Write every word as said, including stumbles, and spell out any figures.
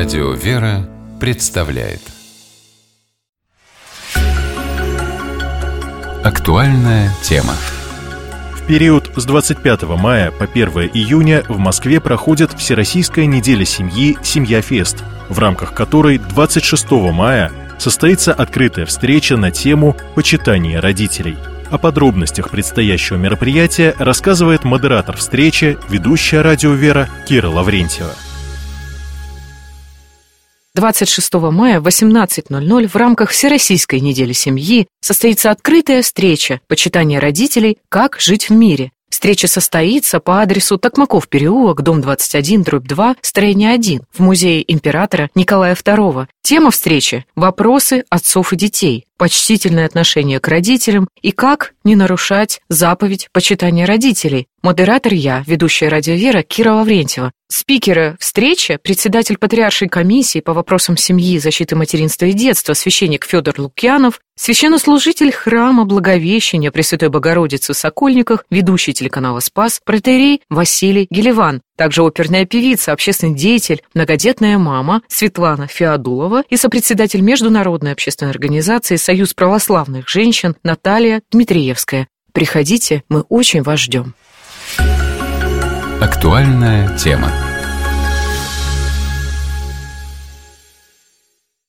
Радио «Вера» представляет актуальная тема. В период с двадцать пятого мая по первое июня в Москве проходит Всероссийская неделя семьи «Семья-фест», в рамках которой двадцать шестого мая состоится открытая встреча на тему «Почитание родителей». О подробностях предстоящего мероприятия рассказывает модератор встречи, ведущая радио «Вера» Кира Лаврентьева. двадцать шестого мая в восемнадцать ноль ноль в рамках Всероссийской недели семьи состоится открытая встреча «Почитание родителей. Как жить в мире». Встреча состоится по адресу Токмаков переулок, дом двадцать один, дробь два, строение один, в музее императора Николая второго. Тема встречи – вопросы отцов и детей, почтительное отношение к родителям и как не нарушать заповедь почитания родителей. Модератор я, ведущая радио «Вера» Кира Лаврентьева. Спикеры встречи – председатель Патриаршей комиссии по вопросам семьи, защиты материнства и детства священник Федор Лукьянов, священнослужитель храма Благовещения Пресвятой Богородицы в Сокольниках, ведущий телеканала «Спас» протоиерей Василий Гелеван, также оперная певица, общественный деятель, многодетная мама Светлана Феодулова и сопредседатель Международной общественной организации «Союз православных женщин» Наталья Дмитриевская. Приходите, мы очень вас ждем. Актуальная тема.